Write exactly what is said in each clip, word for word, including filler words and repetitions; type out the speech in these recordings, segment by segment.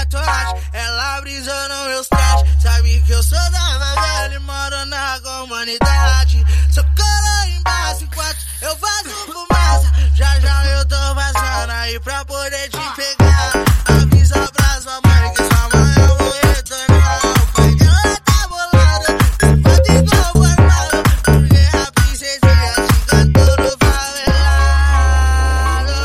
tatuagem, ela brisou nos meus trajes. Sabe que eu sou da favela e moro na comunidade. Sou coro embaixo enquanto eu faço fumaça. Já já eu tô passando aí pra poder te pegar. Avisa pra sua mãe que sua mãe eu vou retornar. O pai dela tá bolado, pode inconformar, porque a princesinha se cantou no favelado.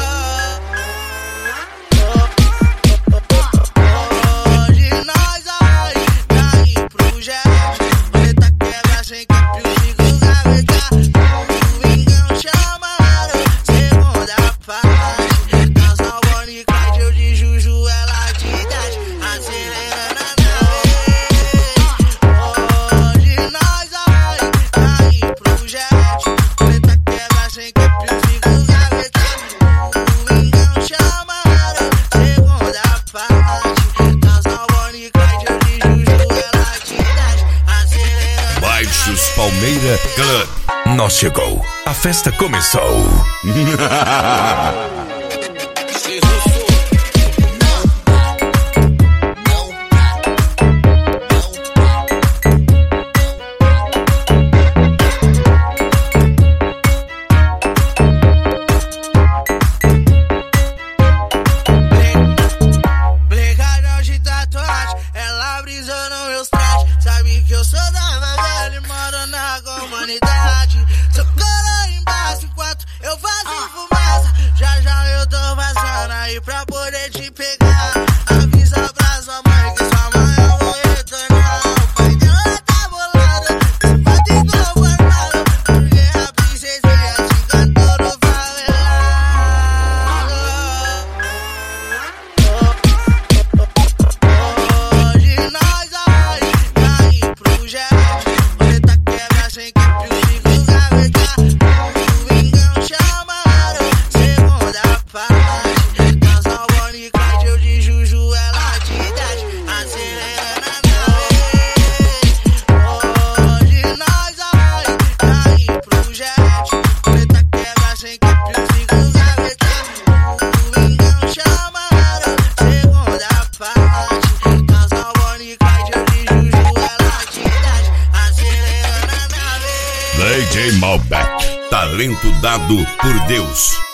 Hoje nós vai cair pro jet. Preta quebra sem cap, o Chico gaveta. Domingão chamaram, segunda parte. Casal Bonnie Clyde, eu de Juju, ela de idade. Acelerando a nave. Hoje nós vai cair pro jet. Preta quebra sem cap, o Chico gaveta. Domingão chamaram, segunda parte. Casal Bonnie Clyde, eu de Juju, ela de idade. Acelerando a Baixos Palmeira Club. Nós chegou, a festa começou. Brincalhão de tatuagem, ela brisou nos meus trajes. Sabe que eu sou da favela e moro na comunidade. Sou coro embaixo enquanto eu faço fumaça. Já já eu tô passando aí pra poder te pegar. Avisa pra sua mãe que sua mãe eu vou retornar. O pai dela tá bolado, pode inconformar, porque a princesinha se cantou no favelado. Hoje nós vai cair pro jet. Preta quebra sem cap, o Chico gaveta. Domingão chamaram, segunda parte. Casal Bonnie Clyde, eu de Juju, ela de idade. Acelerando a nave. Hoje nós vai cair pro jet. Preta quebra sem cap, o Chico gaveta. Domingão chamaram, segunda parte. Casal Bonnie Clyde, eu de Juju, ela de idade. Acelerando a nave. D J Malbec, talento dado por Deus.